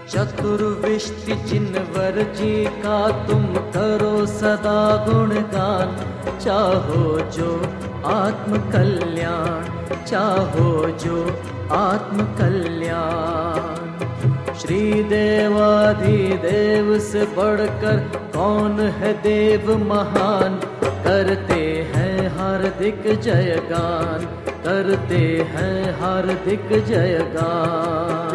चतुर्विष्टि जिनवर जी का तुम करो सदा गुणगान। चाहो जो आत्म कल्याण, चाहो जो आत्म कल्याण। श्री देवाधिदेव से बढ़कर कौन है देव महान। करते हैं हार्दिक जयगान, करते हैं हार्दिक जयगान।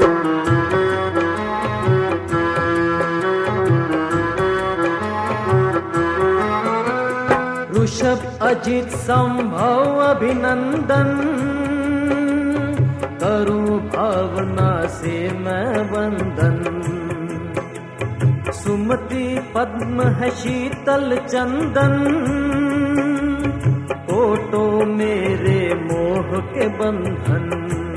ऋषभ अजित संभव अभिनंदन, करूं भावना से मैं वंदन। सुमति पद्म है शीतल चंदन, कोटो मेरे मोह के बंधन।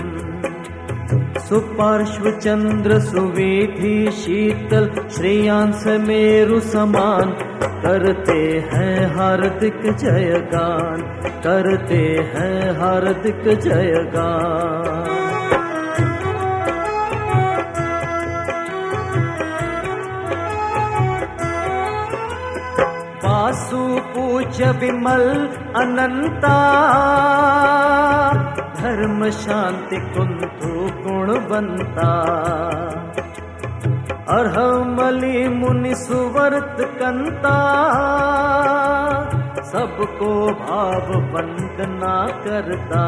सुपार्श्व चंद्र सुवीधि शीतल, श्रेयांश मेरु समान। करते हैं हार्दिक जयगान, करते हैं हार्दिक जयगान। वासु पूज्य विमल अनंता, धर्म शांति कुंतु गुणवंता। अर्हमलि मुनि सुवर्त कंता, सबको भाव वंदना करता।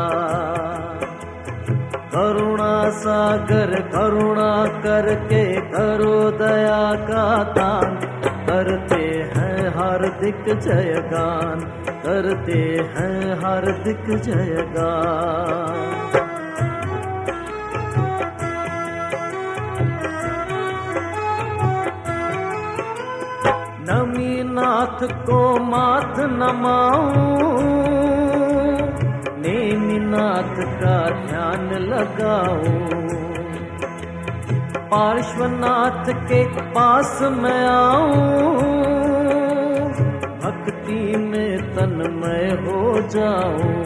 करुणा सागर करुणा करके करो दया का दान। करते हैं हार्दिक जयगान, करते हैं हार्दिक जयगान। नमीनाथ को माथ नमाऊं, नेमिनाथ का ध्यान लगाऊं। पार्श्वनाथ के पास मैं आऊं, भक्ति में तन्मय हो जाऊं।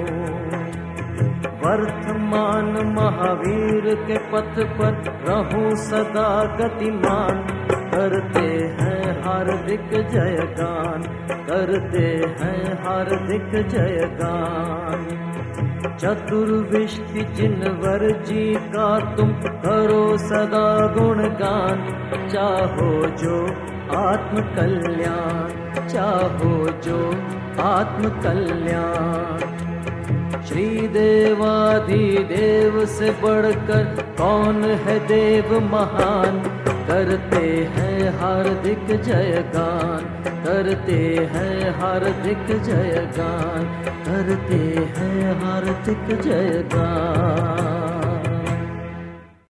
वर्तमान महावीर के पथ पर रहूं सदा गतिमान। करते हैं हार्दिक जयगान, करते हैं हार्दिक जयगान। चतुर्विष्टि जिनवर जी का तुम करो सदा गुणगान। चाहो जो आत्म कल्याण, चाहो जो आत्म कल्याण। श्री देवाधिदेव से बढ़कर कौन है देव महान। करते हैं हार्दिक जयगान, करते हैं हार्दिक जयगान, करते हैं हार्दिक जयगान।